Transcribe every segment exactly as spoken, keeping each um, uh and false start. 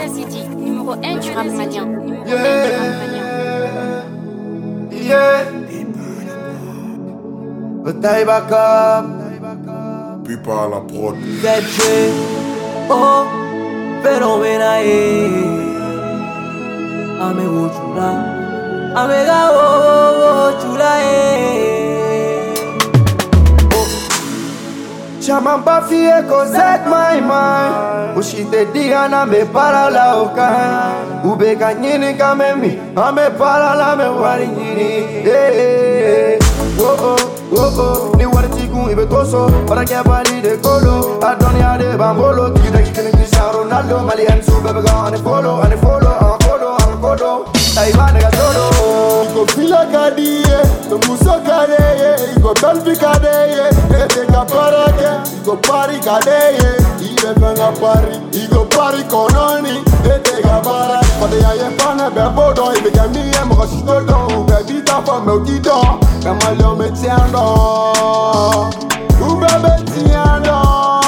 City, numéro un du rap malien. Yeah, yeah. Bataille backup. Puis par la prod. Z J, oh, phénomène, ame wo chula, ame ga wo chula, eh. Chaman pa fie kozet my mind. Ushite diana me para la okai. Ube kanyini kamemi, ame para la me wari nyini. Eh, oh oh, oh oh. Ni wari tiku ibe toso, para que bali de colo. Adonia de bambolo, tiki tiki kini Cristiano Ronaldo. Mali ensu bebe ga ane follow, ane follow, ane follow, ane follow. Taiwan nega solo. Iko fila kadie, no muso kadeye, iko belfi kadeye, ete kaparake, iko pari kadeye, ibe venga pari, iko pari kononi, ete kapara. Pade ya ye pane bebodo, ibe kami ye moko shitodo, bebi ta fa me ukido, kama leo me tiando, ube me tiando.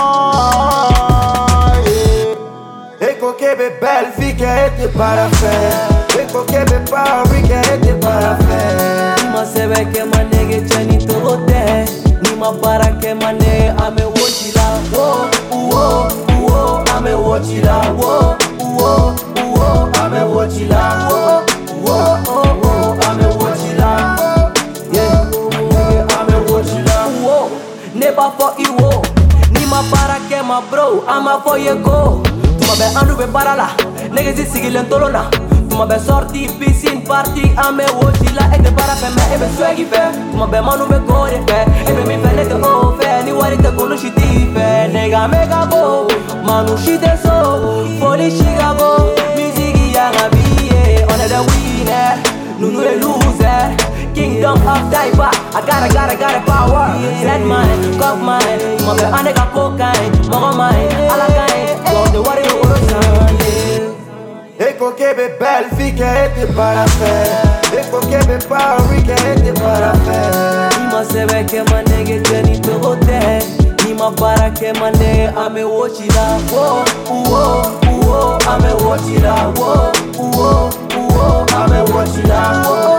Eko kebe belle fille qui a été parfait. Eko kebe Paris qui a été parfait. Nima sebe ke manege chani tote, nima para ke mane ame wochila, wo wo wo ame wochila, wo wo wo ame wochila, wo wo wo ame wochila, yeah, ame wochila, wo never for iwo, nima para ke ma bro, ama for ye go. Tuma be anu be parala, niggas is sigilen tolona. Tuma be sorti piscine party, ame wochila e te para fe me e be swaggy fe. Tuma be manu be gore fe, e be mi fe ne te o fe, ni wari te conosciti fe. Nega mega go, manu shite so, foli Chicago, music yanga biye, on the winner, nunu the loser. Kingdom of Diver, I gotta, gotta, gotta power. Red mine, cup mine, tuma be anega cocaine, mogo mine, alakain, go the wari no orosan, yeah. Eko kebe belle fille qui a été parfait. Eko kebe Paris qui a été parfait. Nima sebe ke manege cheni tote, nima para ke mane ame wochila, wo wo wo ame wochila, wo wo wo ame wochila, wo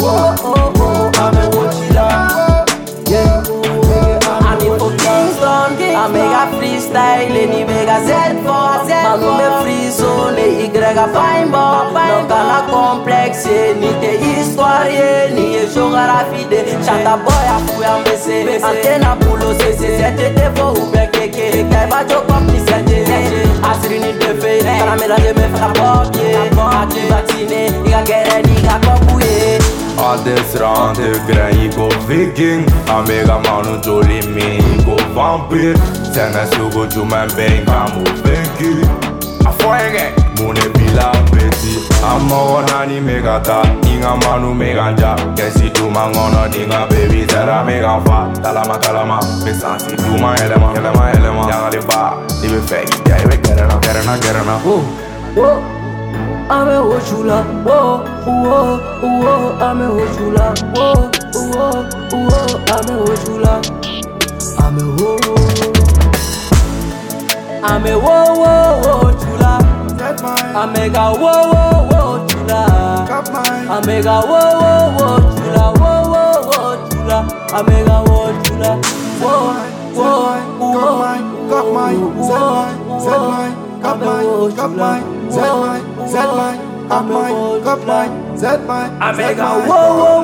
wo wo ame wochila, yeah. Ame for Kingston, ame ga freestyle, ni mega Z for malume free zone, y fine boy, no kana complexe, ni te histoire, ni e géographie, chata boy a fou ambese, antena pulo se se se te fo ube keke, kai ba jo kompi se te, asiri ni te fe, kana mélange me fra popie, ati vaccine, iga kere ni ga kopuye. Adesran de gran iko viking, amiga manu joli mi iko vampire, sene sugo jumen ben kamu benki. Afoenge, mune bila beti, amo nani megata, inga manu meganja, kesi tuma ngono dinga baby zera mega fa, talama talama, besansi tuma elema, elema elema, yanga de ba, libe fake, ya ibe kerena, kerena kerena. Wo, wo, ame wo chula, wo, wo, wo, ame wo chula, wo, wo, wo, ame wo chula, ame wo, ame wo wo wo chula. Amega wo wo wo chula, Amega wo wo wo chula, wo wo wo chula, Amega wo chula, wo wo wo. Got mine, got mine, got mine, got mine, got mine, got mine, got mine, got mine, got mine, Amega wo wo